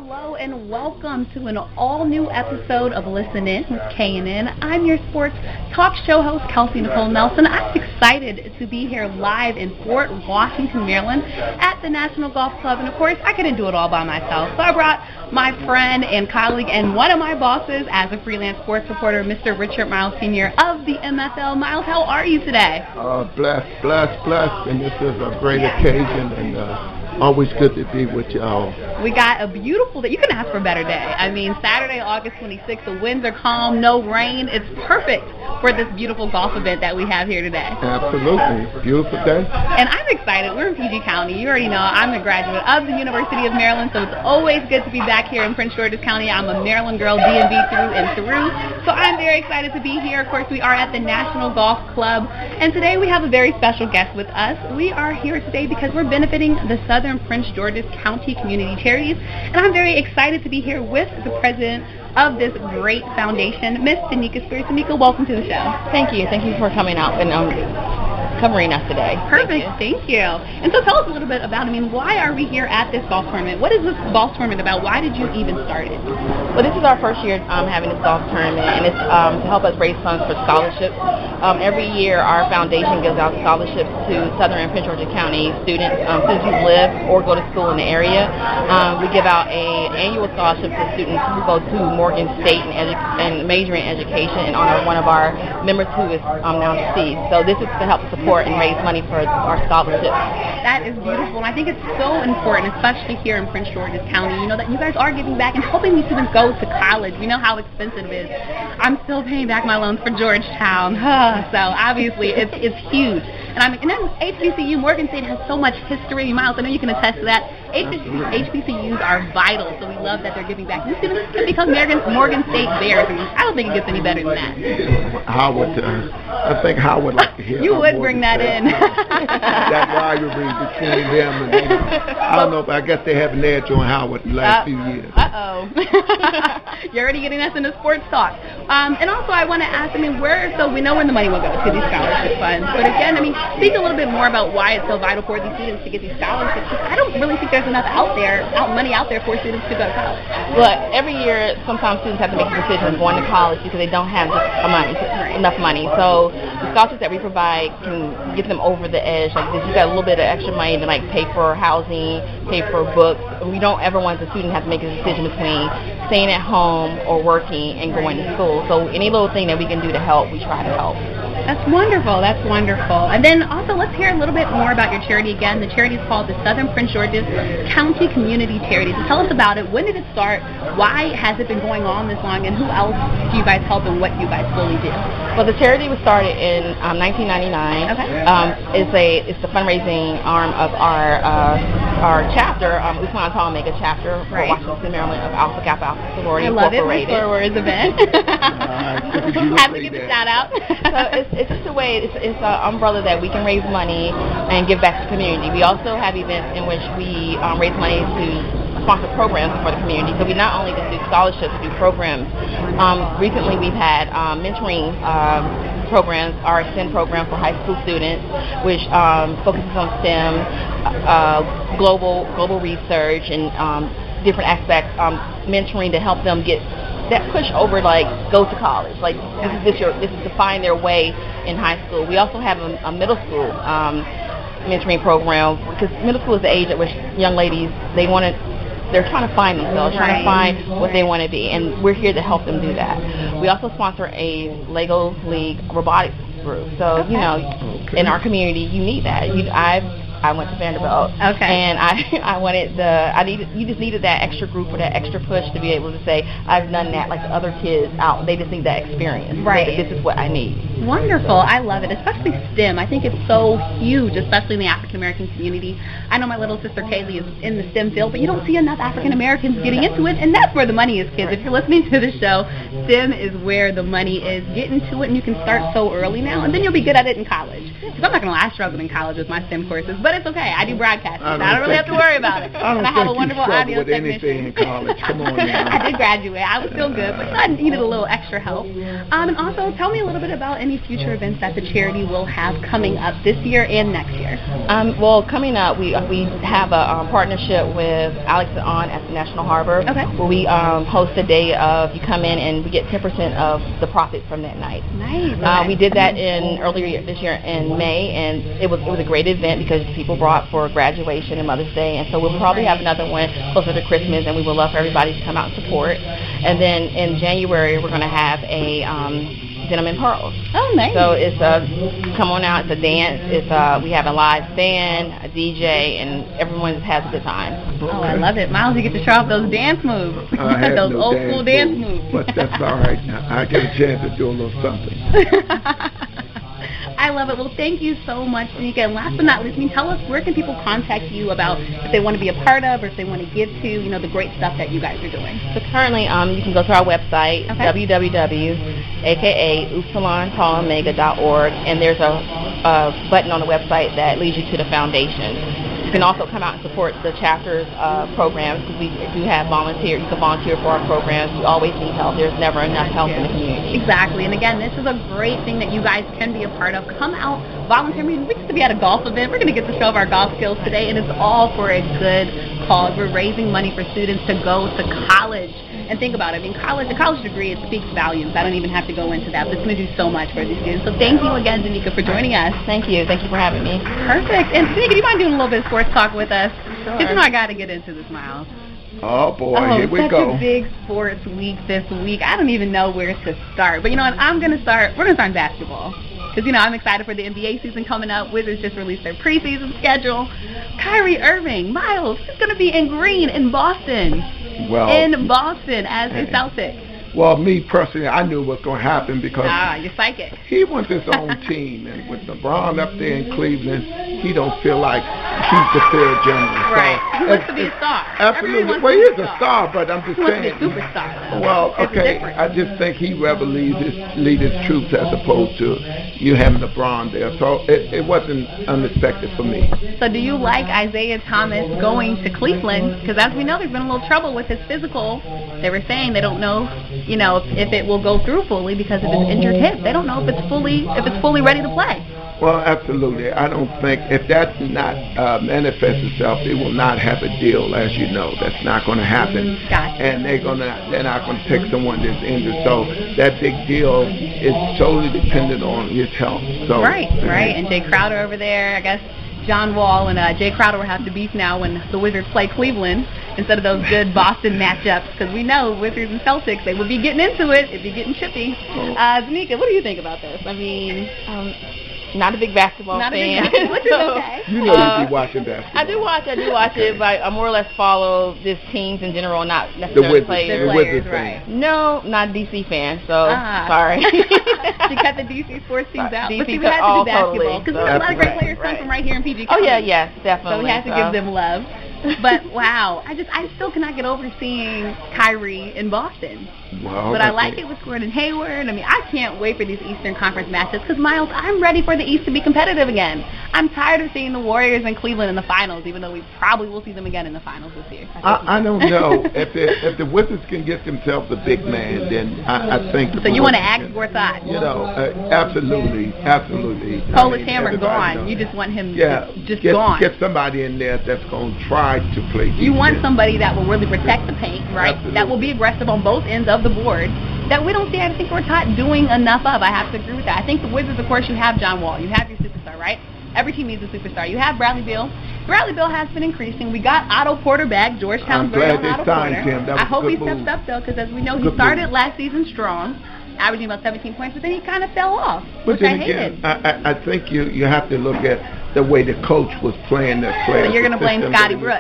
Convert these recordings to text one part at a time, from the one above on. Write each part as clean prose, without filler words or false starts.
hello, and welcome to an all-new episode of Listen In with K&N. I'm your sports talk show host, Kelsey Nicole Nelson. I'm excited to be here live in Fort Washington, Maryland at the National Golf Club, and of course, I couldn't do it all by myself, so I brought my friend and colleague and one of my bosses as a freelance sports reporter, Mr. Richard Miles Sr. of the MFL. Miles, how are you today? Blessed, and this is a great occasion, and always good to be with y'all. We got a beautiful day. You couldn't ask for a better day. I mean, Saturday, August 26th, the winds are calm, no rain. It's perfect for this beautiful golf event that we have here today. Absolutely. Beautiful day. And I'm excited. We're in PG County. You already know I'm a graduate of the University of Maryland, so it's always good to be back here in Prince George's County. I'm a Maryland girl, DMV through and through. So I'm very excited to be here. Of course, we are at the National Golf Club, and today we have a very special guest with us. We are here today because we're benefiting the Southern Prince George's County Community Charities, and I'm very excited to be here with the president of this great foundation, Miss Danica Spears. Danica, welcome to the show. Thank you for coming out and covering us today. Perfect, thank you. And so tell us a little bit about, why are we here at this golf tournament? What is this golf tournament about? Why did you even start it? Well, this is our first year having this golf tournament, and it's to help us raise funds for scholarships. Every year, our foundation gives out scholarships to Southern and Prince George's County students who live or go to school in the area. We give out an annual scholarship to students who go to Morgan State and major in education and honor one of our members who is now deceased. So this is to help support and raise money for our scholarships. That is beautiful, and I think it's so important, especially here in Prince George's County, that you guys are giving back and helping these students go to college. We know how expensive it is. I'm still paying back my loans for Georgetown, so obviously it's huge. And then HBCU, Morgan State has so much history. Miles, I know you can attest to that. HBCUs are vital, so we love that they're giving back. These students can become Morgan State Bears. I don't think it gets any better than that. I think Howard would like to hear. You would bring that in. That rivalry between them and I don't know, but I guess they have an edge on Howard the last few years. You're already getting us into sports talk. And also I want to ask, so we know where the money will go to these scholarship funds, but again, speak a little bit more about why it's so vital for these students to get these scholarships, because I don't really think there's enough money out there for students to go to college. Well, every year, sometimes students have to make a decision of going to college because they don't have enough money. So the scholarships that we provide can get them over the edge. Like if you got a little bit of extra money to pay for housing, pay for books. We don't ever want the student to have to make a decision between staying at home or working and going to school. So any little thing that we can do to help, we try to help. That's wonderful. And then also let's hear a little bit more about your charity again. The charity is called the Southern Prince George's County Community Charities. So tell us about it. When did it start? Why has it been going on this long? And who else do you guys help and what you guys fully do? Well, the charity was started in 1999. Okay. It's the fundraising arm of our chapter. We plan on make a chapter for Washington, Maryland of Alpha Kappa Alpha Sorority Incorporated. I love it. My Star Wars event. Have to give a shout out. So it's just a way. It's an umbrella that we can raise money and give back to the community. We also have events in which we raise money to sponsor programs for the community. So we not only just do scholarships, we do programs. Recently we've had mentoring programs, our STEM program for high school students, which focuses on STEM, global research, and different aspects, mentoring to help them get that push over, go to college. This is to find their way in high school. We also have a middle school mentoring program, because middle school is the age at which young ladies, they're trying to find themselves, trying to find what they want to be, and we're here to help them do that. We also sponsor a Lego League robotics group. So, in our community, you need that. I went to Vanderbilt, and you just needed that extra group or that extra push to be able to say, I've done that like the other kids out. They just need that experience. Right. This is what I need. Wonderful. I love it, especially STEM. I think it's so huge, especially in the African American community. I know my little sister Kaylee is in the STEM field, but you don't see enough African Americans getting into it, and that's where the money is, kids. If you're listening to the show, STEM is where the money is. Get into it, and you can start so early now, and then you'll be good at it in college. Because I'm not going to lie, I struggled in college with my STEM courses, but it's okay. I do broadcasting, so I don't really have to worry about it. I have a wonderful audio with anything technician. in college. Come on now. I did graduate. I was still good, but I needed a little extra help. And also, tell me a little bit about any future events that the charity will have coming up this year and next year? Well, coming up, we have a partnership with Alex and On at the National Harbor, where we host a day of, you come in and we get 10% of the profit from that night. Nice. We did that earlier this year in May, and it was a great event because people brought for graduation and Mother's Day, and so we'll probably have another one closer to Christmas, and we would love for everybody to come out and support. And then in January, we're going to have a Denim and Pearls. Oh, nice. So it's come on out, it's a dance, we have a live band, a DJ, and everyone has a good time. Oh, I love it. Miles, you get to show off those dance moves. Those old school dance moves. But that's all right. I get a chance to do a little something. I love it. Well, thank you so much, Danica. And last but not least, tell us, where can people contact you about if they want to be a part of or if they want to give to, the great stuff that you guys are doing? So currently, you can go to our website, www.aka-upsilon-tau-omega.org, and there's a button on the website that leads you to the foundation. You can also come out and support the chapter's programs, because we do have volunteer. You can volunteer for our programs. We always need help. There's never enough help in the community. Exactly. And again, this is a great thing that you guys can be a part of. Come out, volunteer. We get to be at a golf event. We're going to get to show off our golf skills today, and it's all for a good cause. We're raising money for students to go to college. And think about it. A college degree, it speaks volumes. I don't even have to go into that, but it's going to do so much for these students. So thank you again, Danica, for joining us. Thank you. Thank you for having me. Perfect. And Danica, do you mind doing a little bit of sports talk with us? Sure. Because I got to get into this, Miles. Oh, boy, here we go. Such a big sports week this week. I don't even know where to start. But you know what? We're going to start in basketball. Because, I'm excited for the NBA season coming up. Wizards just released their preseason schedule. Kyrie Irving, Miles, is going to be in green in Boston. In Boston as a Celtic. Well, me personally, I knew what was going to happen because you're psychic. He wants his own team, and with LeBron up there in Cleveland, he don't feel like he's the third general. Right. He wants to be a star. Absolutely. Well, he is a star, but I'm just saying. He wants to be a superstar. Well, okay. I just think he rather lead his troops as opposed to you having LeBron there. So it wasn't unexpected for me. So do you like Isaiah Thomas going to Cleveland? Because as we know, there's been a little trouble with his physical. They were saying they don't know, if it will go through fully because of his injured hip. They don't know if it's fully ready to play. Well, absolutely. I don't think if that's not manifests itself, they will not have a deal. As you know, that's not going to happen. Gotcha. And they're not going to take someone that's injured. So that big deal is solely dependent on his health. So right. And Jay Crowder over there, I guess. John Wall and Jay Crowder will have to beef now when the Wizards play Cleveland instead of those good Boston matchups, because we know Wizards and Celtics, they would be getting into it. It'd be getting chippy. Danica, what do you think about this? Not a big basketball fan. Which is okay. You know you be watching basketball. I do watch it, but I more or less follow these teams in general, not necessarily players. The Wizards right? No, not a DC fan, so sorry. She cut the DC sports teams out. DC but see, we had to do basketball, because there's a lot of great players come from right here in PG County. Oh, yes, definitely. So we have to give them love. But wow, I still cannot get over seeing Kyrie in Boston. Wow, but I like it with Gordon Hayward. I can't wait for these Eastern Conference matches because, Miles, I'm ready for the East to be competitive again. I'm tired of seeing the Warriors and Cleveland in the finals, even though we probably will see them again in the finals this year. I don't know. if the Wizards can get themselves a big man, then I think. So you want to act Gortat? Absolutely. Polish Hammer gone. You just want him gone. Get somebody in there that's going to try to play defense. You want somebody that will really protect the paint, right? Absolutely. That will be aggressive on both ends of the board. That we don't see, I think, Gortat doing enough of. I have to agree with that. I think the Wizards, of course, you have John Wall. You have your superstar, right? Every team needs a superstar. You have Bradley Beal. Bradley Beal has been increasing. We got Otto Porter back. Georgetown's very on Otto Porter. I hope he steps up, though, because as we know, he started last season strong, averaging about 17 points, but then he kind of fell off, which I hated. I think you have to look at the way the coach was playing the players. So you're going to blame Scotty Brooks.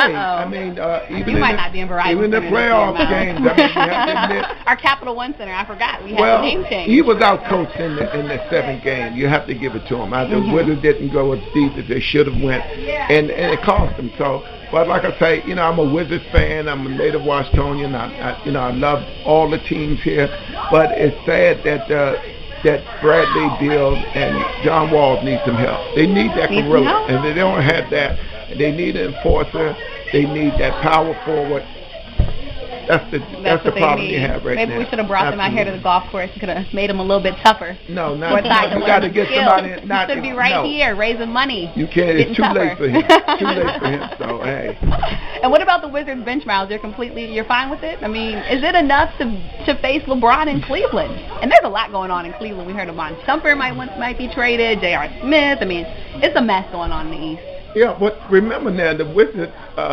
Even you might not be in Verizon. Even the playoff games, you have to admit. Our Capital One Center, I forgot. We had the name change. He was out coached in the seventh game. You have to give it to him. The Wizards didn't go as deep as they should have went, and it cost them. So, but like I say, I'm a Wizards fan. I'm a native Washingtonian. I love all the teams here, but it's sad that Bradley Beal and John Wall need some help. They need that gorilla, and they don't have that. They need an enforcer. They need that power forward. That's the problem you have right now. Maybe we should have brought them out here to the golf course. Could have made them a little bit tougher. No, not. You got to get somebody. You should be right here raising money. You can't. It's too late for him. Too late for him. So hey. And what about the Wizards bench miles? You're fine with it? I mean, is it enough to face LeBron in Cleveland? And there's a lot going on in Cleveland. We heard Amon Shumpert might be traded. J.R. Smith. I mean, it's a mess going on in the East. Yeah, but remember now, the Wizards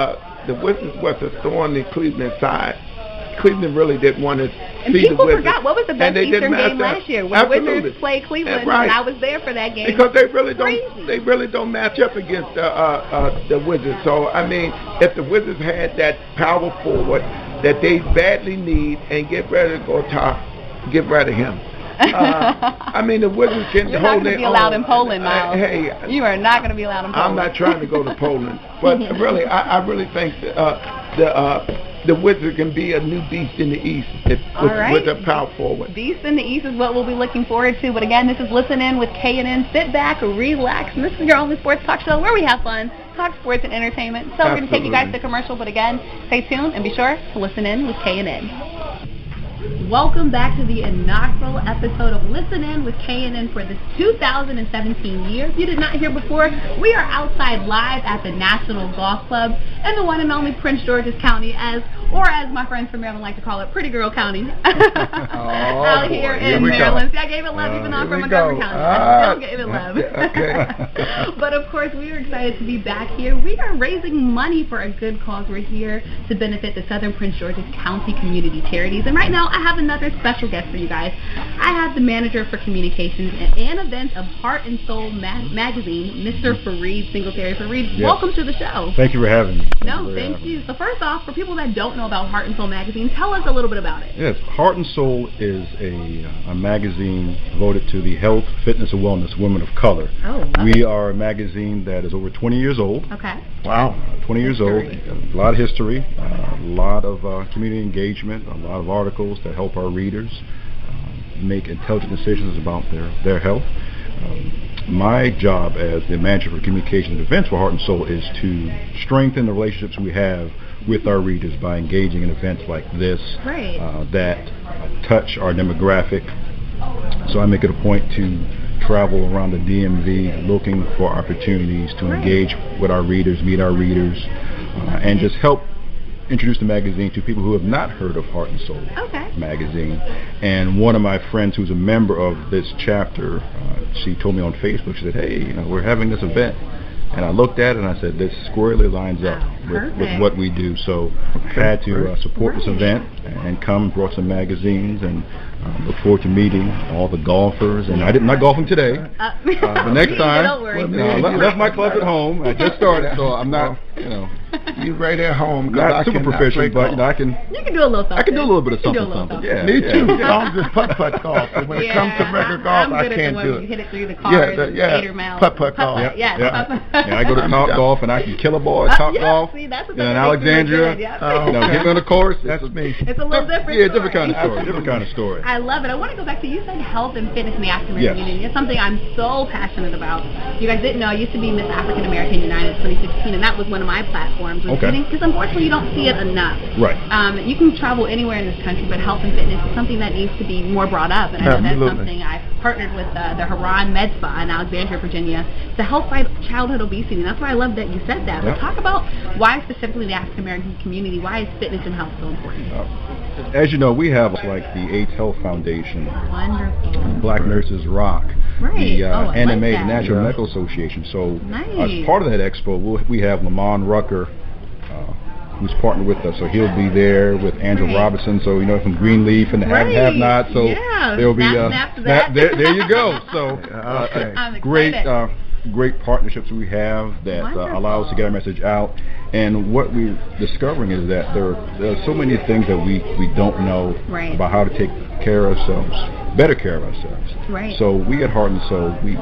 was a thorn in Cleveland's side. Cleveland really didn't want to see the Wizards. And people forgot what was the best Eastern game last year when the Wizards played Cleveland, right. and I was there for that game. Because they really don't match up against the Wizards. So I mean, if the Wizards had that power forward that they badly need and get ready to go top, get rid of him. I mean, the Wizards can You're hold not going to their be allowed own. in Poland, Miles. Hey, you are not going to be allowed in Poland. I'm not trying to go to Poland, but really, I really think the Wizards can be a new beast in the East with a power forward. Beast in the East is what we'll be looking forward to. But again, this is Listen In with K&N. Sit back, relax, and this is your only sports talk show where we have fun, talk sports and entertainment. So we're going to take you guys to commercial, but again, stay tuned and be sure to listen in with K&N. Welcome back to the inaugural episode of Listen In with K&N for this 2017 year. If you did not hear before, we are outside live at the National Golf Club in the one and only Prince George's County, as my friends from Maryland like to call it, Pretty Girl County. Out here in Maryland. See, I gave it love even though I'm from Montgomery County. I still gave it love. Okay. But of course, we are excited to be back here. We are raising money for a good cause. We're here to benefit the Southern Prince George's County community charities. And right now, I have another special guest for you guys. I have the manager for communications and events of Heart and Soul magazine, Mr. Fareed Singletary. Fareed, yes. Welcome to the show. Thank you for having me. Thank you. So first off, for people that don't know about Heart and Soul magazine, tell us a little bit about it. Yes, Heart and Soul is a magazine devoted to the health, fitness, and wellness of women of color. We are a magazine that is over 20 years old. Okay. Wow. 20 years old. A lot of history, a lot of community engagement, a lot of articles that help our readers make intelligent decisions about their health. My job as the manager for communications and events for Heart and Soul is to strengthen the relationships we have with our readers by engaging in events like this that touch our demographic. So I make it a point to travel around the DMV looking for opportunities to engage with our readers, meet our readers, and just help introduce the magazine to people who have not heard of Heart and Soul magazine. And one of my friends who's a member of this chapter, she told me on Facebook, she said, hey, we're having this event. And I looked at it and I said, this squarely lines up with what we do. So I had to support this event and come, brought some magazines, and look forward to meeting all the golfers. And I did not golfing today. The next time, I left my club at home. I just started, so I'm not, You right at home. Not super proficient, but you can do a little something. I can do a little bit of something. Yeah, me too. As long as it's putt-putt golf. But when it comes to regular golf, I can't do it. You hit it through the cars, putt-putt golf. I go to Top Golf and I can kill a ball at Top Golf. See, that's in Alexandria. Get me on the course. That's me. It's a little different. Yeah, different kind of story. I love it. I want to go back to, you said health and fitness in the African American community. It's something I'm so passionate about. You guys didn't know, I used to be Miss African American United 2016, and that was one of my platforms. Because unfortunately you don't see it enough. Right. You can travel anywhere in this country, but health and fitness is something that needs to be more brought up. And I know that's something I've partnered with the Haran Med Spa in Alexandria, Virginia, to help fight childhood obesity. And that's why I love that you said that. But talk about why specifically the African American community, why is fitness and health so important? As you know, we have like the AIDS Health Foundation, wonderful, Black Nurses Rock, the NMA, the National Medical Association. So as part of that expo, we have Lamont Rucker, who's partnered with us, so he'll be there with Angela Robinson, so from Greenleaf and the Have Not, so there'll be there you go. So great partnerships we have that allow us to get our message out. And what we're discovering is that there are so many things that we don't know about how to take care of ourselves, better care of ourselves. Right. So we at Heart and Soul, we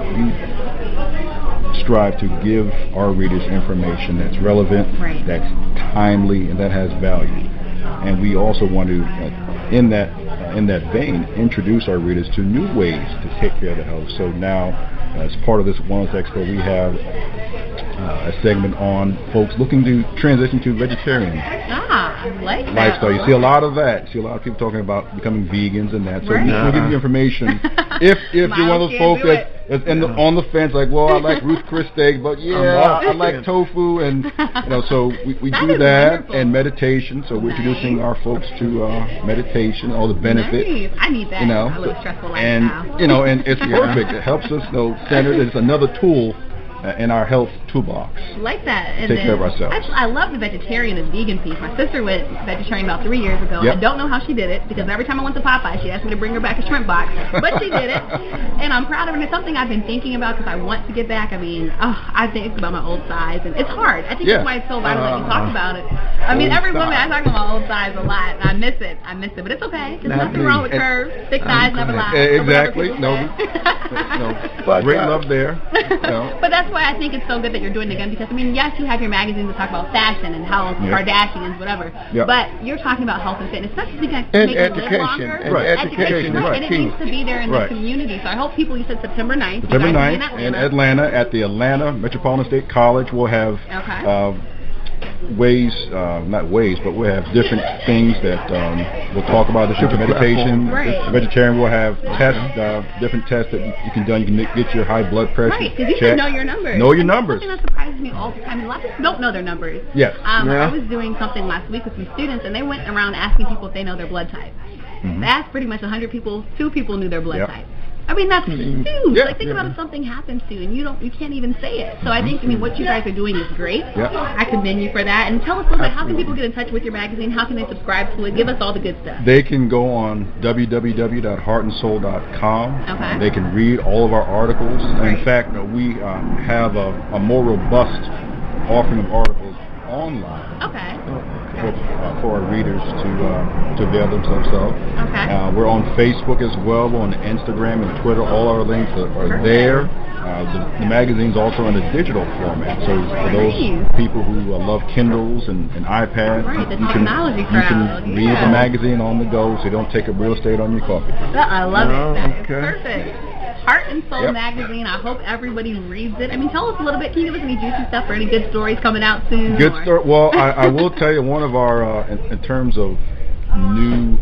strive to give our readers information that's relevant, that's timely, and that has value. And we also want to, in that vein, introduce our readers to new ways to take care of their health. So now, as part of this Wellness Expo, we have a segment on folks looking to transition to vegetarian I like that. lifestyle. You see a lot of that. You see a lot of people talking about becoming vegans and that. So Right. we'll give you information. If you're one of those folks that's on the fence, like, well, I like Ruth Chris steak, but I like tofu, and so we That do is that wonderful. and meditation. So we're introducing our folks to meditation, all the benefits. Nice. I need that. I live a stressful lifestyle. And it's perfect. It helps us center. It's another tool in our health toolbox. Like that. And Take care of ourselves. Actually, I love the vegetarian and vegan piece. My sister went vegetarian about 3 years ago. Yep. I don't know how she did it because every time I went to Popeye, she asked me to bring her back a shrimp box. But she did it. And I'm proud of her. And it's something I've been thinking about because I want to get back. I mean, I think about my old size. And it's hard. I think that's why it's so vital that you talk about it. I mean, every woman, I talk about my old size a lot. And I miss it. But it's okay. There's nothing wrong with curves. Thick thighs never lie. Exactly. But, great love there. But that's why I think it's so good that you're doing it again because, I mean, yes, you have your magazines that talk about fashion and health, Kardashians, whatever, but you're talking about health and fitness, especially because and make you live longer. education, and it needs to be there in the community. So I hope people, you said September 9th. September 9th in Atlanta at the Atlanta Metropolitan State College. We'll have but we'll have different things that we'll talk about. The meditation, vegetarian. We'll have tests, different tests that you can do. You can get your high blood pressure. Right, because you should know your numbers. Know your numbers. Something that surprises me all the time. A lot of people don't know their numbers. Yes. I was doing something last week with some students, and they went around asking people if they know their blood type. That's pretty much 100 people. 2 people knew their blood type. I mean, that's huge. Think about if something happens to you and you can't even say it. So I think, what you guys are doing is great. I commend you for that. And tell us a little bit, how can people get in touch with your magazine? How can they subscribe to it? Give us all the good stuff. They can go on www.heartandsoul.com. Okay. They can read all of our articles. In fact, we have a more robust offering of articles online. Okay. For our readers to avail themselves of. Okay. We're on Facebook as well. We're on Instagram and Twitter. All our links are there. The magazine's also in a digital format. So for those people who love Kindles and iPads, you can read the magazine on the go, so you don't take up real estate on your coffee. I love it. That is perfect. Heart and Soul magazine. I hope everybody reads it. I mean, tell us a little bit. Can you give us any juicy stuff or any good stories coming out soon? Good story. Well, I will tell you one of our in terms of new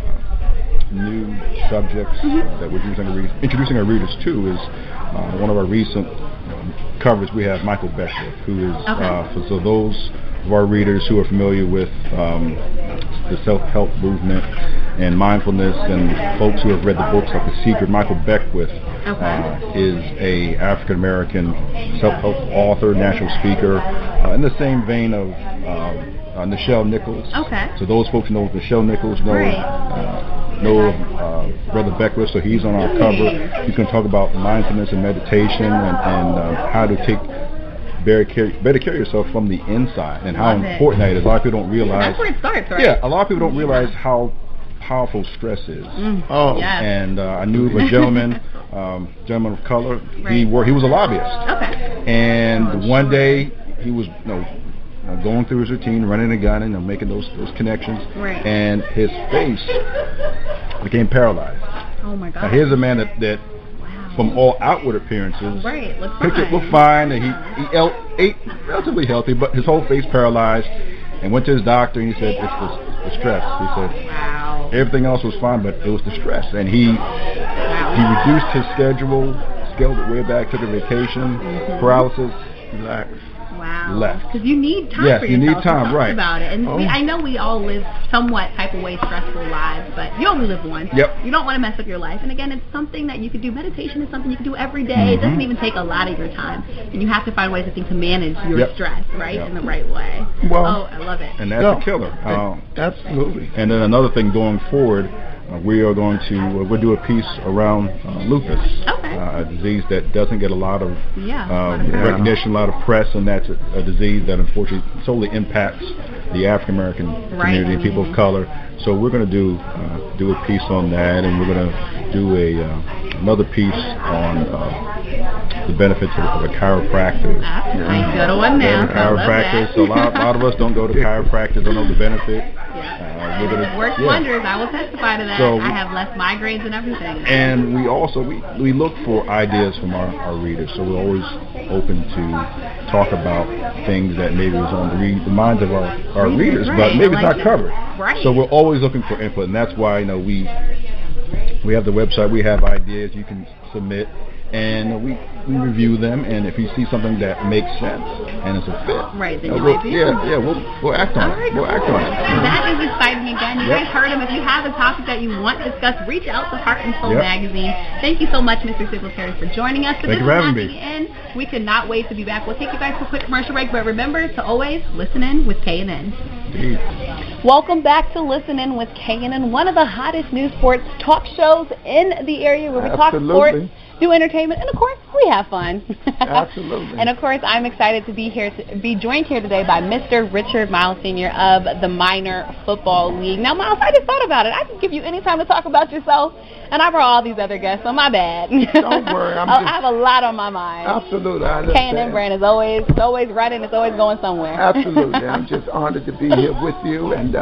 subjects that we're introducing our readers to is one of our recent coverage. We have Michael Beckwith, who is for those of our readers who are familiar with the self-help movement and mindfulness, and folks who have read the books like The Secret. Michael Beckwith is a African-American self-help author, national speaker, in the same vein of Nichelle Nichols. So those folks know Nichelle Nichols, know Brother Beckwith, so he's on our cover. He's going to talk about mindfulness and meditation and how to better care of yourself from the inside and how important that is. A lot of people don't realize. That's where it starts, right? Yeah, a lot of people don't realize how powerful stress is. And I knew of a gentleman of color. He was a lobbyist. And one day he was going through his routine, running a gun and making those connections, and his face became paralyzed. Oh my God! Now here's a man that from all outward appearances, looked fine, and he ate relatively healthy, but his whole face paralyzed. And went to his doctor, and he said it's the stress. He said everything else was fine, but it was the stress. And he reduced his schedule, scaled it way back, took a vacation, paralysis, left. Because you need time for yourself. You need time, right. About it. And I know we all live somewhat type of way stressful lives, but you only live once. You don't want to mess up your life. And again, it's something that you could do. Meditation is something you can do every day. It doesn't even take a lot of your time. And you have to find ways to manage your stress, in the right way. Well, I love it. And that's a killer. Absolutely. And then another thing going forward, we are going to we'll do a piece around lupus, a disease that doesn't get a lot of recognition, a lot of press, and that's a disease that unfortunately solely impacts the African American community and people of color. So we're going to do a piece on that, and we're going to do another piece on the benefits of a chiropractor. That's a good one now. Chiropractor. So a lot of us don't go to chiropractors, don't know the benefit. It works wonders. I will testify to that. So I have less migraines and everything. And we also we look for ideas from our readers. So we're always open to talk about things that maybe was on the minds of our readers, right. but maybe it's not covered. Right. So we're always looking for input, and that's why we have the website, we have ideas you can submit, and we review them, and if you see something that makes sense and it's a fit, right, then we'll act on it. We'll act on it. That is exciting. Again, you guys heard him. If you have a topic that you want discussed, reach out to Heart and Soul Magazine. Thank you so much, Mr. Singletary, for joining us. Thank you for having me. We cannot wait to be back. We'll take you guys to a quick commercial break, but remember to always listen in with K&N. Welcome back to Listen In with K&N, one of the hottest news sports talk shows in the area where we talk sports, do entertainment, and of course, we have fun. Absolutely. And of course, I'm excited to be joined here today by Mr. Richard Miles Sr. of the Minor Football League. Now, Miles, I just thought about it. I can give you any time to talk about yourself, and I brought all these other guests, so my bad. Don't worry. I have a lot on my mind. Absolutely. I understand. K&N brand is always running. It's always going somewhere. Absolutely. I'm just honored to be here with you, and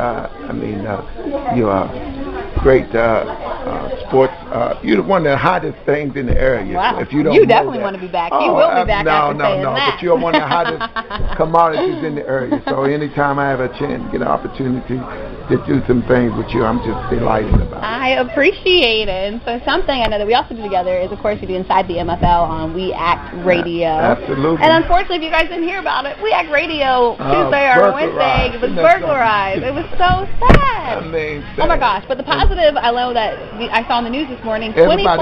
you are great sports. You're one of the hottest things in the area. Wow. If you don't you know definitely that. want to be back. You will be back after saying that. But you're one of the hottest commodities in the area. So anytime I have a chance to get an opportunity to do some things with you, I'm just delighted about it. I appreciate it. And so something I know that we also do together is, of course, we do Inside the MFL on We Act Radio. Absolutely. And unfortunately, if you guys didn't hear about it, We Act Radio Tuesday or Wednesday, it was burglarized. It was so sad. Oh my gosh. But the positive, I know that I saw in the news this morning,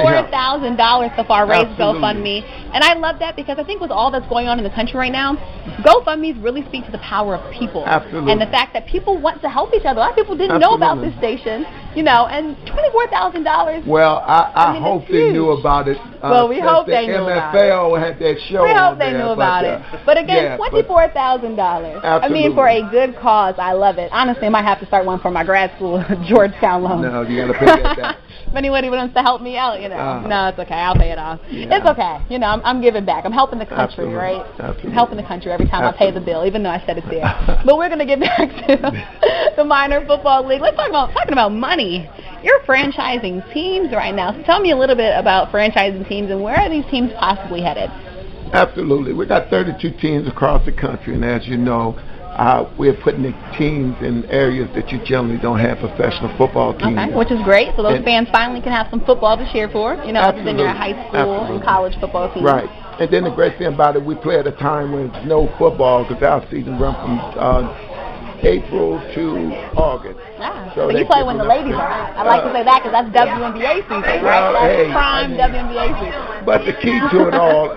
$24,000 so far raised GoFundMe. And I love that because I think with all that's going on in the country right now, GoFundMes really speak to the power of people. Absolutely. And the fact that people want to help each other. A lot of people didn't know about this station, and $24,000. Well, I hope they knew about it. Well, we hope they knew about it. NFL had that show. We hope they knew about it. But again, $24,000. I mean, for a good cause, I love it. Honestly, I might have to start one for my grad school, Georgetown loan. No, you got to pay that back. If anybody wants to help me out, no, it's okay. I'll pay it off. Yeah. It's okay. I'm giving back. I'm helping the country, right? Absolutely. I'm helping the country every time I pay the bill, even though I said it there. But we're going to get back to the Minor Football League. Let's talking about money. You're franchising teams right now. So tell me a little bit about franchising teams and where are these teams possibly headed? Absolutely. We got 32 teams across the country, and as you know, we're putting the teams in areas that you generally don't have professional football teams. Okay, which is great. So those fans finally can have some football to cheer for, other than your high school and college football teams. Right. And then the great thing about it, we play at a time when there's no football because our season runs from April to August. Yeah. So you play when the ladies are out. I like to say that because that's WNBA season, right? That's prime WNBA season. But the key to it all,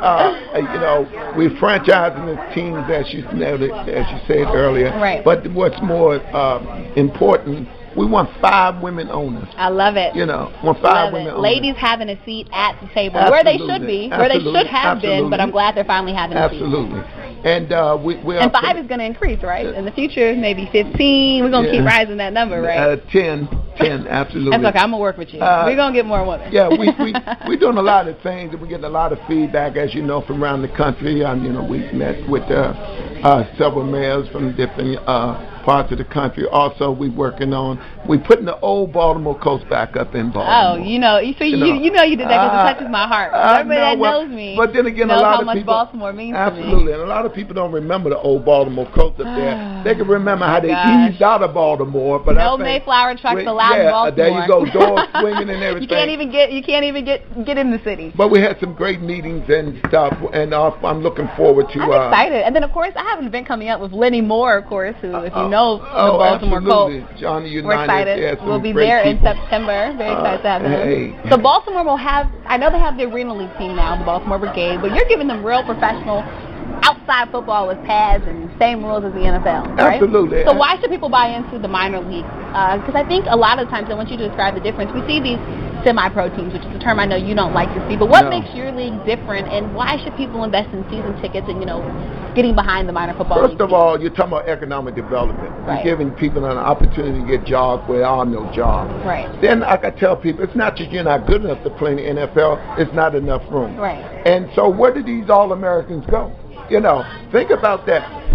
we're franchising the teams, as you said earlier. Right. But what's more important, we want 5 women owners. I love it. Want 5 women owners. Ladies having a seat at the table where they should be, where they should have been, but I'm glad they're finally having a seat. Absolutely. And we are 5 is going to increase, right? In the future, maybe 15. We're going to keep rising that number, right? 10, absolutely. That's okay. I'm going to work with you. We're going to get more women. Yeah, we're doing a lot of things, and we're getting a lot of feedback, as you know, from around the country. We've met with several mayors from different parts of the country. Also, we're putting the old Baltimore Coast back up in Baltimore. Oh, you did that because it touches my heart. Everybody that knows me but then again, knows a lot how of much people, Baltimore means absolutely, to me. and a lot of people don't remember the old Baltimore Coast up there. They can remember how they eased out of Baltimore, but no Mayflower trucks allowed in Baltimore. There you go, doors swinging and everything. You can't even get in the city. But we had some great meetings and stuff, and I'm looking forward to. I'm excited, and then of course I have an event coming up with Lenny Moore, of course, who, if you know the Baltimore Colts, Johnny United. We're excited. We'll be there in September. Very excited to have them. So Baltimore will have. I know they have the Arena League team now, the Baltimore Brigade, but you're giving them real professional outside football with pads and same rules as the NFL, right? Absolutely. So why should people buy into the minor league? Because I think a lot of times, I want you to describe the difference. We see these semi-pro teams, which is a term I know you don't like to see, but what makes your league different, and why should people invest in season tickets and, getting behind the minor football league? First of all, you're talking about economic development. Right. You're giving people an opportunity to get jobs where there are no jobs. Right. Then I can tell people, it's not just you're not good enough to play in the NFL, it's not enough room. Right. And so where do these All-Americans go? Think about that.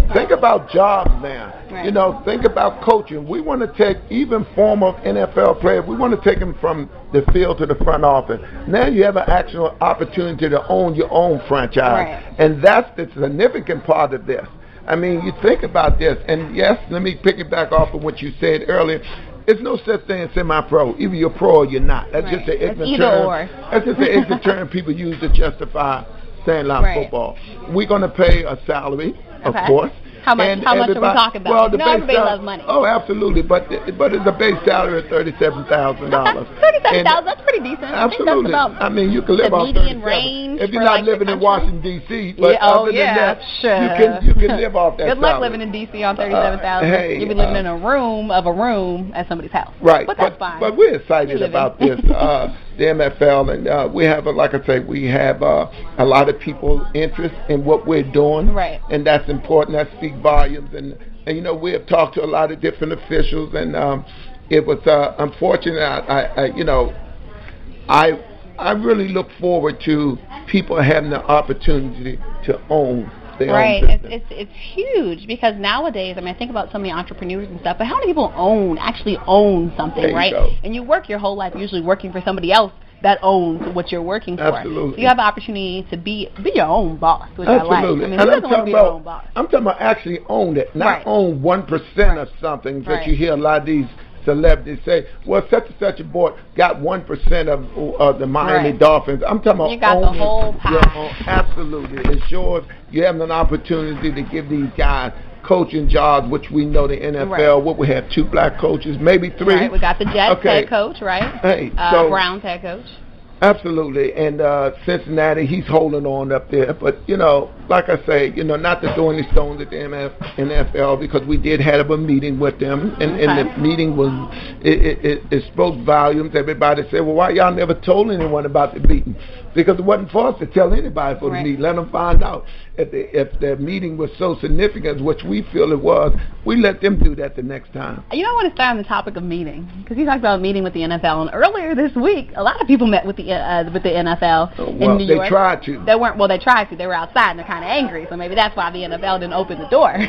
Think about jobs now. Right. You know, think about coaching. We want to take even former NFL players. We want to take them from the field to the front office. Now you have an actual opportunity to own your own franchise, Right. and that's the significant part of this. I mean, you think about this, and yes, let me pick it back off of what you said earlier. There's no such thing as semi-pro. Either you're pro or you're not. That's Right. just an ignorant It's either term. or. That's just an ignorant term people use to justify sandline Right. football. We're going to pay a salary, of Okay. course. How much? And How much are we everybody- talking about? Well, the You know, base everybody salary, loves money. Oh, absolutely, but it's a base salary of $37,000. $37,000. That's pretty decent. Absolutely. I think that's about mean, you can live the off median 37 range if you're for, not like, the living in country. Washington D.C. But Yeah, oh, other yeah, than that, sure. you can live off that. Good luck salary. living in D.C. on $37,000. Hey, You'll be living in a room at somebody's house. Right, But that's fine. But we're excited You're about living. this, the MFL, and we have, like I say, we have a lot of people interest in what we're doing, Right. And that's important. That speaks volumes, and you know, we have talked to a lot of different officials, and it was unfortunate. I really look forward to people having the opportunity to own their Right, own business. it's huge because nowadays, I mean, I think about so many entrepreneurs and stuff, but how many people actually own something, There you right? go. And you work your whole life usually working for somebody else that owns what you're working for. Absolutely. So you have an opportunity to be your own boss, which I like. I Absolutely. mean, And who doesn't want to be your own boss? I'm talking about actually own it, not Right. own 1% of something that Right. you hear a lot of these celebrities say, well, such and such a board got 1% of the Miami Right. Dolphins. I'm talking about You got the owning whole your pie. own. Absolutely. It's yours. You have an opportunity to give these guys coaching jobs, which we know the NFL, Right. what we have 2 black coaches, maybe 3. Right, we got the Jets Okay. head coach, right? Hey, so Browns head coach. absolutely, and Cincinnati, he's holding on up there. But, you know, like I say, you know, not to throw any stones at the NFL, because we did have a meeting with them, and the meeting was, it spoke volumes. Everybody said, well, why y'all never told anyone about the meeting? Because it wasn't for us to tell anybody for the meeting. Let them find out. If the meeting was so significant, which we feel it was, we let them do that the next time. You know, I want to start on the topic of meeting because you talked about meeting with the NFL, and earlier this week, a lot of people met with the NFL in New York. They tried to. They weren't. Well, they tried to. They were outside, and they're kind of angry. So maybe that's why the NFL didn't open the door.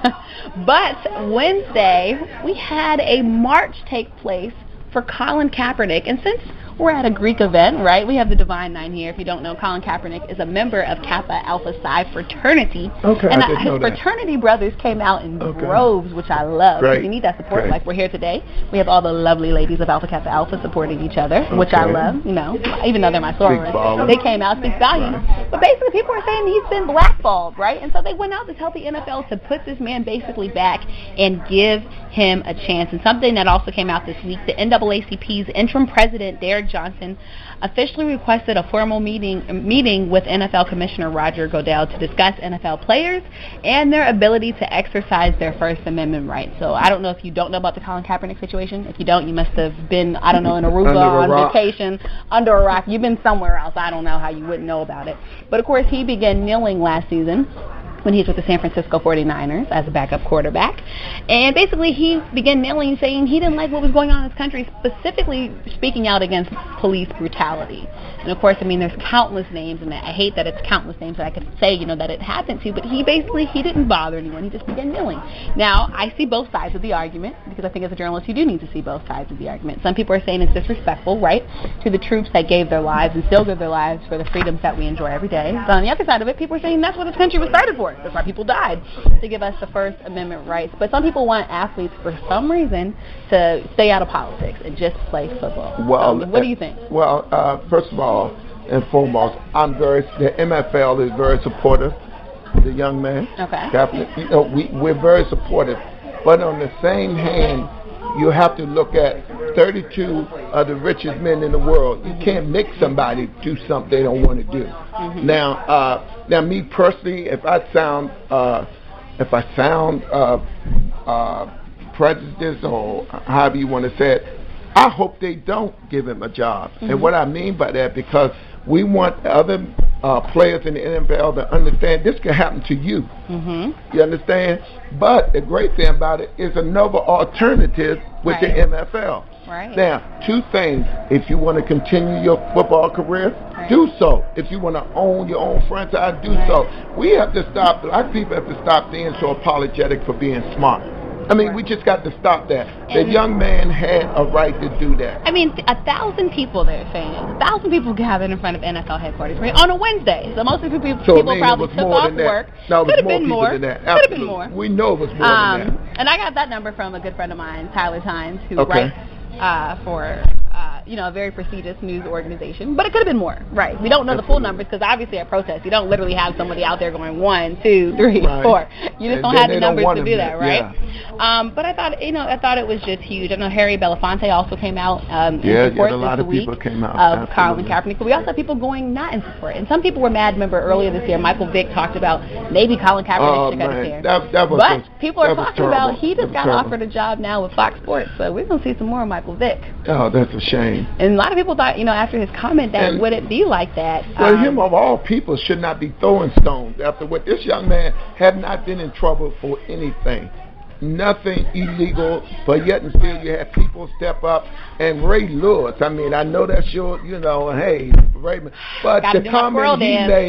But Wednesday, we had a march take place for Colin Kaepernick, and since we're at a Greek event, right? We have the Divine Nine here. If you don't know, Colin Kaepernick is a member of Kappa Alpha Psi fraternity. Okay, and I didn't know that. fraternity brothers came out in droves, which I love. Great. You need that support. Great. Like we're here today. We have all the lovely ladies of Alpha Kappa Alpha supporting each other, which I Okay. love. You know, even though they're my sorors, ballers. they came out, speaks volumes. But basically, people are saying he's been blackballed, right? And so they went out to tell the NFL to put this man basically back and give him a chance. And something that also came out this week, the NAACP's interim president, Derek Johnson, officially requested a formal meeting with NFL Commissioner Roger Goodell to discuss NFL players and their ability to exercise their First Amendment rights. So I don't know if you don't know about the Colin Kaepernick situation. If you don't, you must have been, I don't know, in Aruba Under a on rock. vacation, under a rock. You've been somewhere else. I don't know how you wouldn't know about it. But, of course, he began kneeling last season when he was with the San Francisco 49ers as a backup quarterback. And basically he began kneeling, saying he didn't like what was going on in his country, specifically speaking out against police brutality. And of course, I mean, there's countless names, and I hate that it's countless names that I could say, you know, that it happened to, but he didn't bother anyone. He just began kneeling. Now, I see both sides of the argument, because I think as a journalist, you do need to see both sides of the argument. Some people are saying it's disrespectful, right, to the troops that gave their lives and still give their lives for the freedoms that we enjoy every day. But on the other side of it, people are saying that's what this country was started for. That's why people died, to give us the First Amendment rights. But some people want athletes, for some reason, to stay out of politics and just play football. Well, so what do you think? Well, first of all and foremost, the MFL is very supportive of the young man. Okay. Kaepernick. You know, we're very supportive. But on the same hand, you have to look at 32 of the richest men in the world. You can't make somebody do something they don't want to do. Mm-hmm. Now, me personally, if I sound prejudiced or however you want to say it, I hope they don't give him a job. Mm-hmm. And what I mean by that, because we want other players in the NFL to understand this can happen to you. Mm-hmm. You understand? But the great thing about it is another alternative with the NFL. Right. Now, two things. If you want to continue your football career, do so. If you want to own your own franchise, do so. We have to stop, black people have to stop being so apologetic for being smart. I mean, we just got to stop that. The young man had a right to do that. I mean, 1,000 people, they're saying. 1,000 people gathered in front of NFL headquarters on a Wednesday. So most of the people probably took off work. No, could have been more. Than that. Could have been more. We know it was more than that. And I got that number from a good friend of mine, Tyler Tynes, who writes for a very prestigious news organization. But it could have been more, right? We don't know the full numbers because obviously at protests you don't literally have somebody out there going 1, 2, 3, 4. You just don't have the numbers to do that, right? Yeah. But I thought it was just huge. I know Harry Belafonte also came out in support a lot this of week people came out, of Colin Kaepernick. But we also have people going not in support, and some people were mad. Remember earlier this year, Michael Vick talked about maybe Colin Kaepernick should cut his hair. But people are talking about he just got offered a job now with Fox Sports, so we're gonna see some more of Michael Vick. Oh, that's a shame. And a lot of people thought, after his comment, that would it be like that? Well, him of all people should not be throwing stones after what this young man had not been in trouble for anything. Nothing illegal, but yet and still you have people step up. And Ray Lewis, I mean, I know that's your, hey, Raymond, but the comment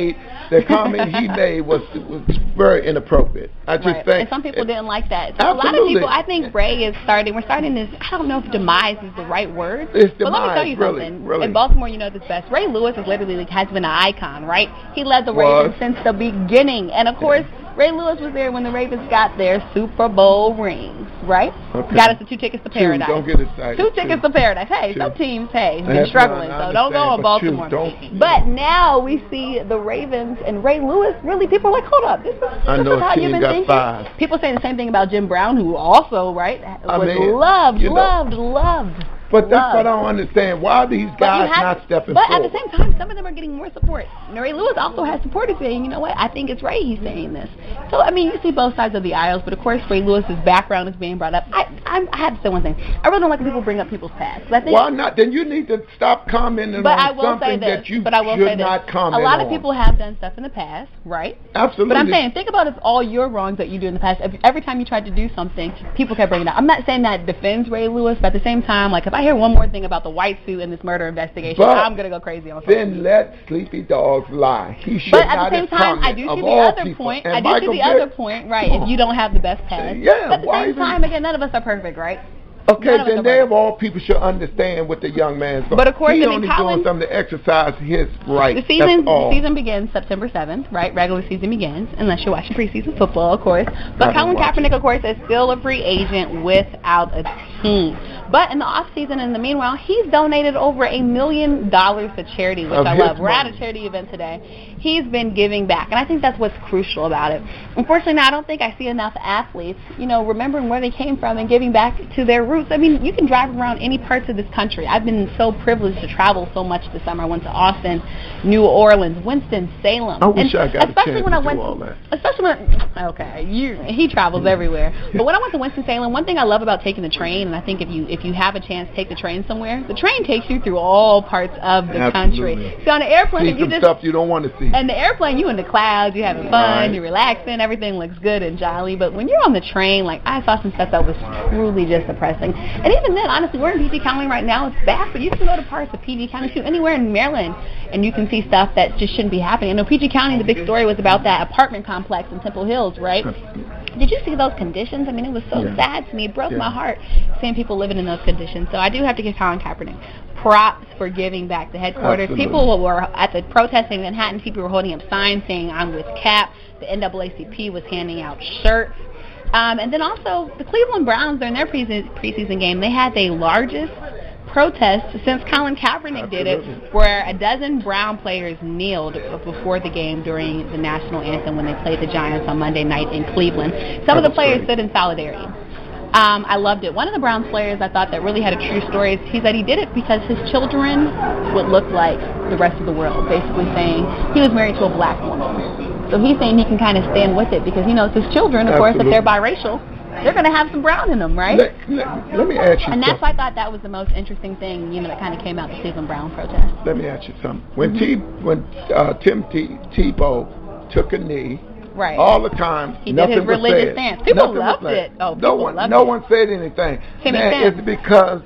he made was very inappropriate. I just think. And some people didn't like that. So a lot of people, I think we're starting this, I don't know if demise is the right word. It's demise, but let me tell you something. Really. In Baltimore, you know this best. Ray Lewis has literally has been an icon, right? He led the Ravens since the beginning. And of course, Ray Lewis was there when the Ravens got their Super Bowl rings, right? Okay. Got us the 2 tickets to paradise. Don't get excited. 2 tickets to paradise. Hey, some teams, been struggling, so don't go on Baltimore. But now we see the Ravens and Ray Lewis. Really, people are like, hold up, this is how you've been thinking. 5. People saying the same thing about Jim Brown, who also, was loved. But that's what I don't understand. Why are these guys not stepping forward? But at the same time, some of them are getting more support. Ray Lewis also has supporters saying, you know what, I think it's Ray he's saying this. So, I mean, you see both sides of the aisles, but of course Ray Lewis's background is being brought up. I have to say one thing. I really don't like when people bring up people's past. Why not? Then you need to stop commenting on something that you should not comment on. A lot of people have done stuff in the past, right? Absolutely. But I'm saying, think about all your wrongs that you do in the past. Every time you tried to do something, people kept bringing it up. I'm not saying that defends Ray Lewis, but at the same time, like, if I hear one more thing about the white suit in this murder investigation, I'm going to go crazy on social media. Then let Sleepy Dogs lie. He should not have commented. But at the same time, I do see the other point, right, if you don't have the best past. Yeah, but at the same time, again, none of us are perfect, right? Okay, then they of all people should understand what the young man's doing. But of course, he's only doing something to exercise his right. The season begins September 7th, right? Regular season begins, unless you're watching preseason football, of course. But Colin Kaepernick, of course, is still a free agent without a team. But in the off season, in the meanwhile, he's donated over $1 million to charity, which I love. We're at a charity event today. He's been giving back, and I think that's what's crucial about it. Unfortunately, now I don't think I see enough athletes, remembering where they came from and giving back to their roots. I mean, you can drive around any parts of this country. I've been so privileged to travel so much this summer. I went to Austin, New Orleans, Winston-Salem. I wish I got a chance to do all that. He travels everywhere. But when I went to Winston-Salem, one thing I love about taking the train, and I think if you have a chance to take the train somewhere, the train takes you through all parts of the country. So on the airplane, see stuff you don't want to see. And the airplane, you in the clouds, you're having fun, you're relaxing, everything looks good and jolly. But when you're on the train, like, I saw some stuff that was truly just depressing. And even then, honestly, we're in PG County right now. It's bad, but you can go to parts of PG County, anywhere in Maryland, and you can see stuff that just shouldn't be happening. I know PG County, the big story was about that apartment complex in Temple Hills, right? Did you see those conditions? I mean, it was so sad to me. It broke my heart seeing people living in those conditions. So I do have to give Colin Kaepernick props for giving back to headquarters. Absolutely. People were at the protest in Manhattan. People were holding up signs saying, "I'm with Cap." The NAACP was handing out shirts. And then also, the Cleveland Browns, during their preseason game, they had the largest protest since Colin Kaepernick did it, where a dozen Brown players kneeled before the game during the national anthem when they played the Giants on Monday night in Cleveland. Some of the players stood in solidarity. I loved it. One of the Browns players I thought that really had a true story is he said he did it because his children would look like the rest of the world, basically saying he was married to a black woman. So he's saying he can kind of stand with it because he knows his children, of course, if they're biracial, they're going to have some Brown in them, right? Let me ask you and that's something. why I thought that was the most interesting thing, that kind of came out of the Cleveland Brown protest. Let me ask you something. When Tim Tebow took a knee, right, all the time, he nothing did his was religious said. stance. People Nothing loved was said. it. Oh, no one said anything. Now, is it because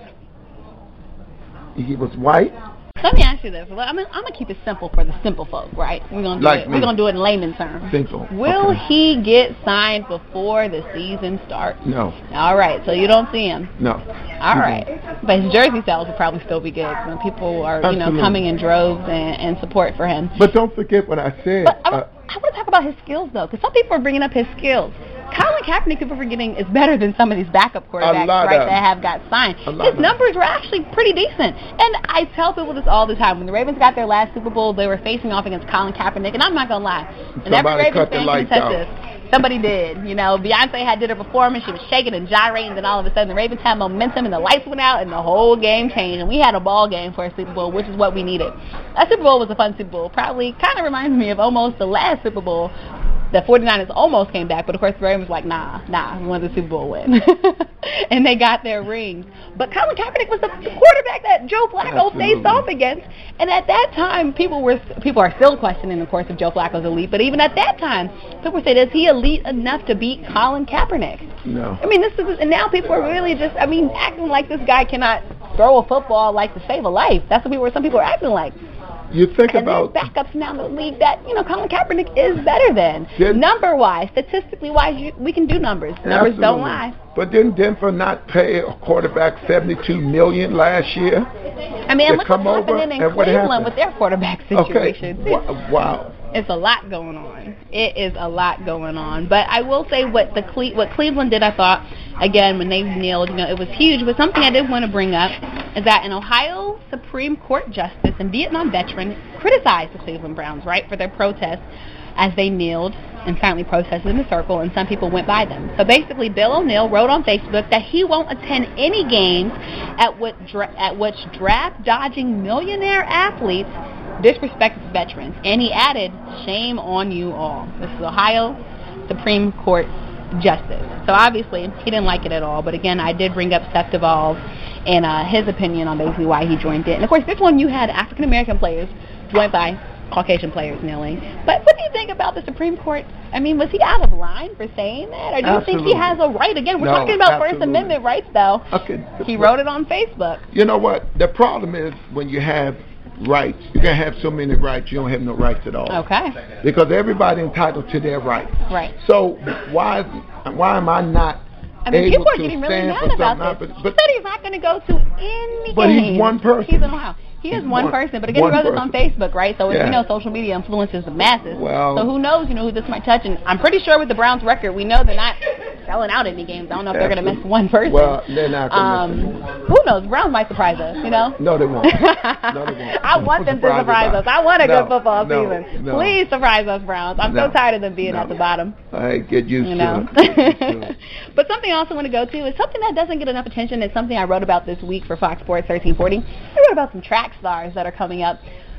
he was white? Let me ask you this. I'm gonna keep it simple for the simple folk, right? We're gonna do Like it. me. We're gonna do it in layman terms. Simple. Will Okay. he get signed before the season starts? No. All right. So you don't see him. No. All right. But his jersey sales will probably still be good when people are, Absolutely. coming in droves and support for him. But don't forget what I said. But I want to talk about his skills, though, because some people are bringing up his skills. Colin Kaepernick, people are forgetting, is better than some of these backup quarterbacks, right, that have got signed. His numbers were actually pretty decent. And I tell people this all the time. When the Ravens got their last Super Bowl, they were facing off against Colin Kaepernick, and I'm not going to lie. And every Ravens fan can attest this. Somebody did. Beyonce did her performance. She was shaking and gyrating, and all of a sudden the Ravens had momentum, and the lights went out, and the whole game changed. And we had a ball game for a Super Bowl, which is what we needed. That Super Bowl was a fun Super Bowl. Probably kind of reminds me of almost the last Super Bowl. The 49ers almost came back, but of course the Ravens were like, nah, we want the Super Bowl win. And they got their rings. But Colin Kaepernick was the quarterback that Joe Flacco faced off against. And at that time, people are still questioning, of course, if Joe Flacco's elite. But even at that time, people were saying, is he elite enough to beat Colin Kaepernick? No. I mean, and now people are really just, acting like this guy cannot throw a football like to save a life. That's what some people are acting like. You think and about there's backups now in the league that Colin Kaepernick is better than. Number-wise, statistically-wise, we can do numbers. Numbers don't lie. But didn't Denver not pay a quarterback $72 million last year? Look what's happening in Cleveland with their quarterback situation. Okay. Wow. It's a lot going on. It is a lot going on. But I will say what Cleveland did, I thought, again, when they kneeled, it was huge. But something I did want to bring up is that an Ohio Supreme Court justice and Vietnam veteran criticized the Cleveland Browns, right, for their protest as they kneeled and silently protested in a circle, and some people went by them. So basically, Bill O'Neill wrote on Facebook that he won't attend any games at which draft-dodging millionaire athletes disrespect veterans. And he added, shame on you all. This is Ohio Supreme Court justice. So obviously, he didn't like it at all. But again, I did bring up Seth Duvall and his opinion on basically why he joined it. And of course, this one you had African-American players joined by Caucasian players kneeling. But what do you think about the Supreme Court? Was he out of line for saying that? Or do you think he has a right? Again, we're talking about First Amendment rights, though. Okay. He wrote it on Facebook. You know what? The problem is when you have rights, you can have so many rights, you don't have no rights at all. Okay. Because everybody entitled to their rights. Right. So why am I not able people are to getting really stand mad for about something? this. But he said he's not going to go to any But games. he's one person. He's in Ohio. He is one person, but again, he wrote this on Facebook, right? So, social media influences the masses. Well, so who knows, who this might touch. And I'm pretty sure with the Browns record, we know they're not selling out any games. I don't know if they're going to miss one person. Well, they're not going to miss one. Who knows? Browns might surprise us, No, they won't. No, they won't. I want them to surprise us. I want a good football season. No. Please surprise us, Browns. I'm so tired of them being at the bottom. I get used to it. But something I also want to go to is something that doesn't get enough attention. It's something I wrote about this week for Fox Sports 1340. I wrote about some track stars that are coming up.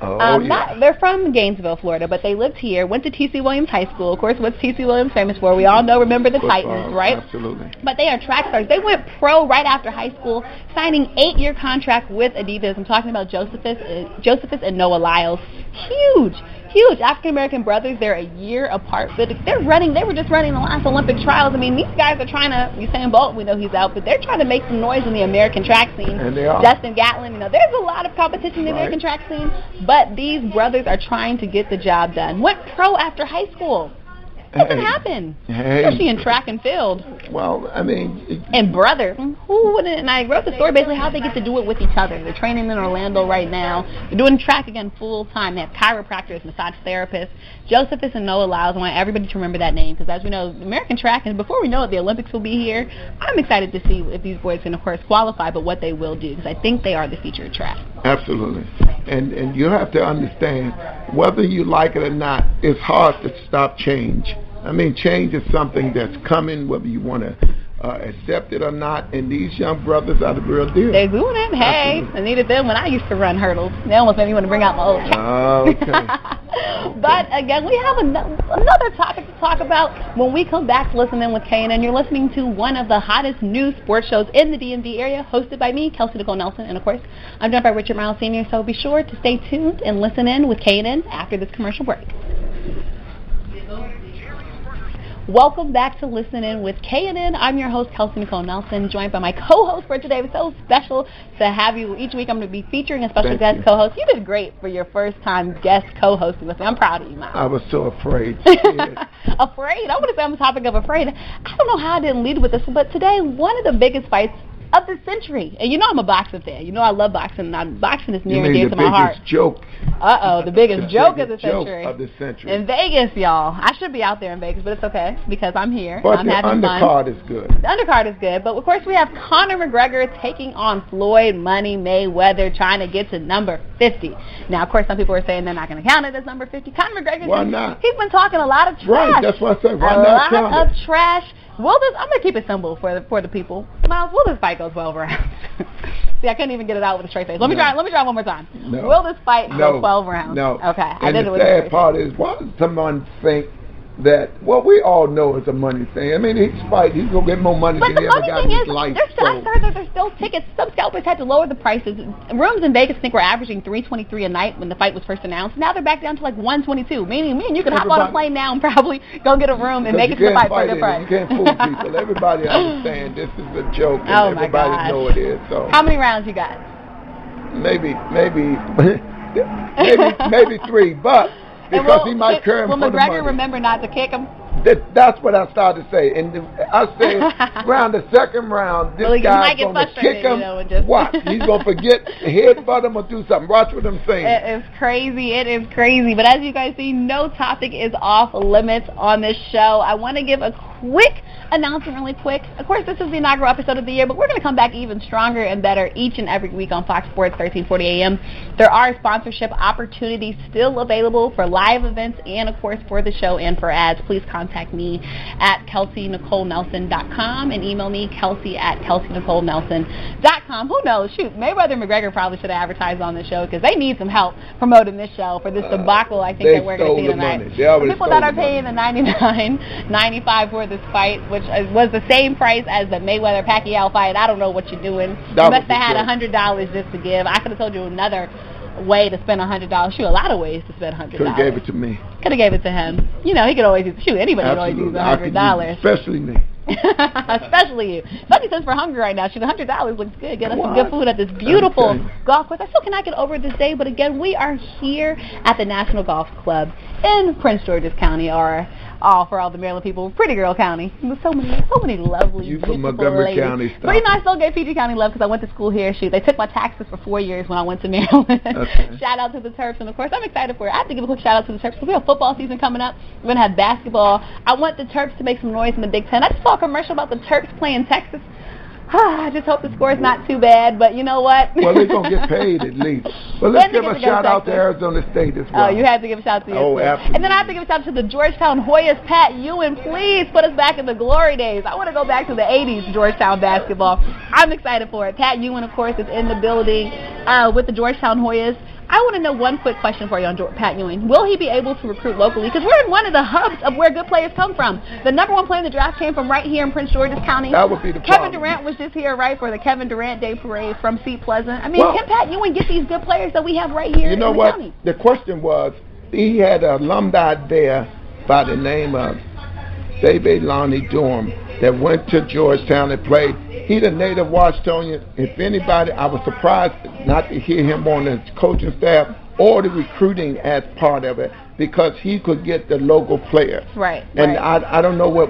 They're from Gainesville, Florida, but they lived here, went to T.C. Williams High School. Of course, what's T.C. Williams famous for? We all know, remember the Titans, right? Absolutely. But they are track stars. They went pro right after high school, signing 8-year contract with Adidas. I'm talking about Josephus and Noah Lyles. Huge African-American brothers. They're a year apart, but they were just running the last Olympic trials. These guys are trying to, Usain Bolt, we know he's out, but they're trying to make some noise in the American track scene. And they are. Justin Gatlin, there's a lot of competition in the American track scene, but these brothers are trying to get the job done. Went pro after high school. Doesn't happen, especially in track and field. Well, and brothers, who wouldn't? And I wrote the story basically how they get to do it with each other. They're training in Orlando right now. They're doing track again full time. They have chiropractors, massage therapists. Josephus and Noah Lyles. I want everybody to remember that name because, as we know, American track, and before we know it, the Olympics will be here. I'm excited to see if these boys can, of course, qualify, but what they will do because I think they are the future of track. Absolutely, and you have to understand whether you like it or not. It's hard to stop change. Change is something that's coming, whether you want to accept it or not, and these young brothers are the real deal. They're doing it. Hey, I needed them when I used to run hurdles. They almost made me want to bring out my old track. Okay. But again, we have another topic to talk about when we come back to Listen In with K&N. You're listening to one of the hottest news sports shows in the DMV area, hosted by me, Kelsey Nicole Nelson, and of course, I'm joined by Richard Miles Sr., so be sure to stay tuned and listen in with K&N after this commercial break. Welcome back to Listen In with K&N. I'm your host, Kelsey Nicole Nelson, joined by my co-host for today. It's so special to have you. Each week I'm going to be featuring a special guest co-host. You did great for your first time guest co-hosting with me. I'm proud of you, Miles. I was so afraid. Afraid? I want to say on the topic of afraid. I don't know how I didn't lead with this, but today, one of the biggest fights of the century. And you know I'm a boxing fan. You know I love boxing. Boxing is near and dear to my heart. The biggest joke of the century. In Vegas, y'all. I should be out there in Vegas, but it's okay because I'm here. But I'm the having undercard fun. is good. The undercard is good. But, of course, we have Conor McGregor taking on Floyd Money Mayweather, trying to get to number 50. Now, of course, some people are saying they're not going to count it as number 50. Conor McGregor, why not? He's been talking a lot of trash. Right, that's what I said. Why not count it? A lot of trash. I'm going to keep it simple for the people. Miles, will this fight go 12 rounds? See, I couldn't even get it out with a straight face. Let me try one more time. No. Will this fight go 12 rounds? No. Okay, I did it with a straight face. And the sad part is, why does someone think that, well, we all know it's a money thing. I mean, he's going to get more money than he ever got in his life. I heard that there's still tickets. Some scalpers had to lower the prices. Rooms in Vegas, I think, were averaging $323 a night when the fight was first announced. Now they're back down to like $122. Meaning, you can hop on a plane now and probably go get a room and make it to the fight for a good price. You can't fool people. Everybody understands this is a joke, and everybody know it is. So how many rounds you got? Maybe 3, but because he might carry him for the money. Will McGregor remember not to kick him? That's what I started to say. And I said around the second round, this guy's going to kick him. Watch. He's going to forget, headbutt him or do something. Watch what I'm saying. It is crazy. But as you guys see, no topic is off limits on this show. I want to give a quick announcement really quick. Of course, this is the inaugural episode of the year, but we're going to come back even stronger and better each and every week on Fox Sports 1340 AM. There are sponsorship opportunities still available for live events and, of course, for the show and for ads. Please contact me at KelseyNicoleNelson.com and email me, Kelsey at KelseyNicoleNelson.com. Who knows? Shoot, Mayweather and McGregor probably should have advertised on the show because they need some help promoting this show for this debacle I think that we're going to see tonight. The people that are paying the $99.95 for this fight, which was the same price as the Mayweather-Pacquiao fight. I don't know what you're doing. You must have had $100 just to give. I could have told you another way to spend $100. Shoot, a lot of ways to spend $100. Could have gave it to me. Could have gave it to him. You know, he could always use. Shoot, anybody could always use $100. Especially me. Especially you. Especially since we're hungry right now. Shoot, $100 looks good. Get us some good food at this beautiful golf course. I still cannot get over this day, but again, we are here at the National Golf Club in Prince George's County, or for all the Maryland people, Pretty Girl County. So many lovely, you beautiful from Montgomery ladies. County. But I still get PG County love because I went to school here. Shoot, they took my taxes for 4 years when I went to Maryland. Okay. Shout out to the Terps, and of course I'm excited for it. I have to give a quick shout out to the Terps because we have football season coming up. We're gonna have basketball. I want the Terps to make some noise in the Big Ten. I just saw a commercial about the Terps playing Texas. I just hope the score is not too bad, but you know what? Well, they're going to get paid at least. But let's give a shout-out to Arizona State as well. Oh, you had to give a shout-out to your school. Absolutely. And then I have to give a shout-out to the Georgetown Hoyas. Pat Ewing, please put us back in the glory days. I want to go back to the 80s Georgetown basketball. I'm excited for it. Pat Ewing, of course, is in the building with the Georgetown Hoyas. I want to know one quick question for you on Pat Ewing. Will he be able to recruit locally? Because we're in one of the hubs of where good players come from. The number one player in the draft came from right here in Prince George's County. That would be the Kevin Durant was just here, right, for the Kevin Durant Day Parade from Seat Pleasant. I mean, can Pat Ewing get these good players that we have right here in the county? You know what? The question was, he had an alumni there by the name of David Lonnie Durham that went to Georgetown and played. He's a native Washingtonian. If anybody, I was surprised not to hear him on the coaching staff or the recruiting as part of it because he could get the local players. Right. And I don't know what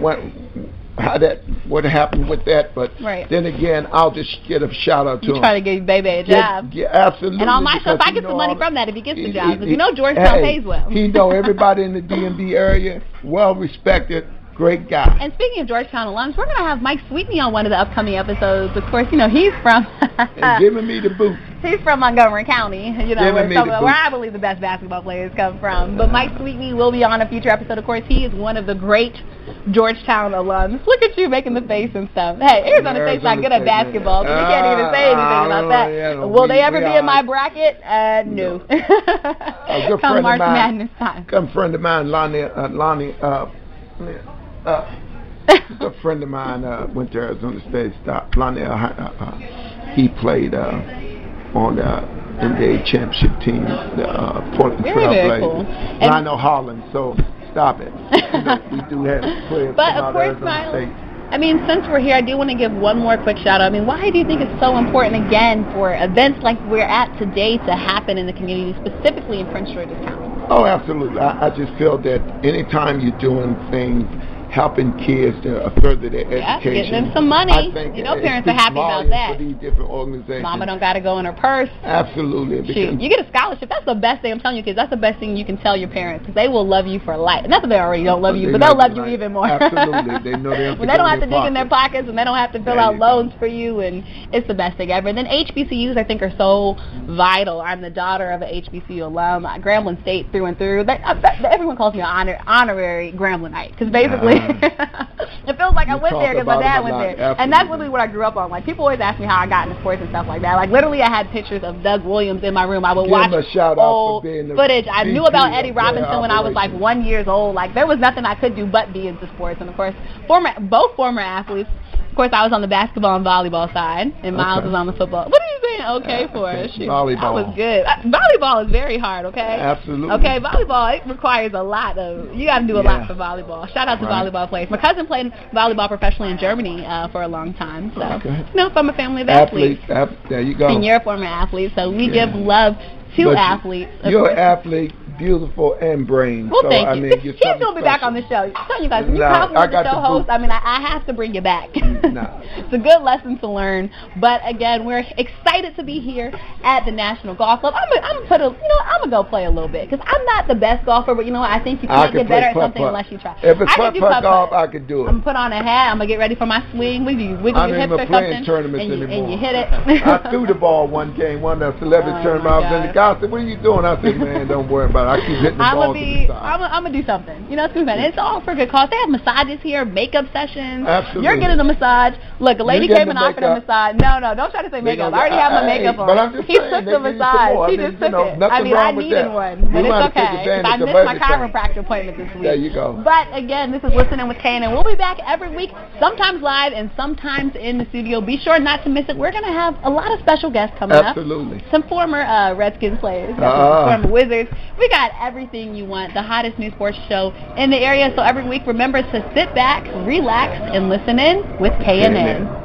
happened with that, but then again, I'll just get a shout out to him. Try to give Baby a job. Yeah, absolutely. And on my show, if I get some money from that, if he gets the job, because you know Georgetown pays well. He know everybody in the DMV area, well respected. Great guy. And speaking of Georgetown alums, we're going to have Mike Sweetney on one of the upcoming episodes. Of course, you know, he's from... and giving me the boot. He's from Montgomery County, you know, where I believe the best basketball players come from. But Mike Sweetney will be on a future episode. Of course, he is one of the great Georgetown alums. Look at you making the face and stuff. Hey, Arizona State's not good at basketball, so you can't even say anything about that. Will they ever be in my bracket? No. Come March Madness time. Come friend of mine, Lonnie, a friend of mine went to Arizona State. Lonnie, he played on the NBA championship team, the Portland Trailblazers. Cool. Lionel Holland. So stop it. We do have players. But of course, Miles, I mean, since we're here, I do want to give one more quick shout out. I mean, why do you think it's so important again for events like we're at today to happen in the community, specifically in Prince George's County? Oh, absolutely. I just feel that anytime you're doing things, helping kids to further their education. Getting them some money. I think Parents are happy about that. For these different organizations. Mama don't got to go in her purse. Absolutely. Shoot, you get a scholarship. That's the best thing. I'm telling you, kids, that's the best thing you can tell your parents because they will love you for life. Not that they already don't love you, but they'll love you even more. Absolutely. They know they have to when they don't have to dig in their pockets and they don't have to fill out loans for you, and it's the best thing ever. And then HBCUs, I think, are so vital. I'm the daughter of an HBCU alum, Grambling State through and through. Everyone calls me an honorary Gramblingite because basically it feels like I went there because my dad went there. Absolutely. And that's really what I grew up on. Like, people always ask me how I got into sports and stuff like that. Like, literally, I had pictures of Doug Williams in my room. I would watch old footage. I knew about Eddie Robinson when I was like 1 year old. Like, there was nothing I could do but be into sports. And of course, both former athletes. Of course, I was on the basketball and volleyball side, and Miles was on the football. What are you saying okay for? Shoot, volleyball. That was good. Volleyball is very hard, okay? Absolutely. Okay, volleyball, it requires a lot of, you got to do a lot for volleyball. Shout out to volleyball players. My cousin played volleyball professionally in Germany for a long time, so, from a family of athletes. There you go. And you're a former athlete, so we give love to athletes. You're an athlete. Beautiful and brain. Well, so, thank you. I mean, He's going to be back on the show. I'm telling you guys, when you compliment the show host, I mean, I have to bring you back. It's a good lesson to learn. But again, we're excited to be here at the National Golf Club. I'm gonna go play a little bit because I'm not the best golfer, but I think you can't get better at something unless you try. If it's putt-putt golf, I could do it. I'm gonna put on a hat. I'm gonna get ready for my swing. You wiggle your hips or something, and you hit it. I threw the ball one game, one of the celebrity tournament, and the guy said, "What are you doing?" I said, "Man, don't worry about it. I keep hitting the ball." I'm gonna do something. It's gonna be fun. It's all for good cause. They have massages here, makeup sessions. Absolutely. You're getting a massage. Look, a lady came and offered a massage. No, don't try to say makeup. I already have my makeup on. But I'm just he took the massage. He just took it. I mean, I needed one, but it's okay. I missed my chiropractor appointment this week. There you go. But again, this is Listening with Kane, and we'll be back every week, sometimes live and sometimes in the studio. Be sure not to miss it. We're gonna have a lot of special guests coming up. Absolutely. Some former Redskins players, former Wizards. We got everything you want. The hottest new sports show in the area. So every week, remember to sit back, relax, and listen in with K&N.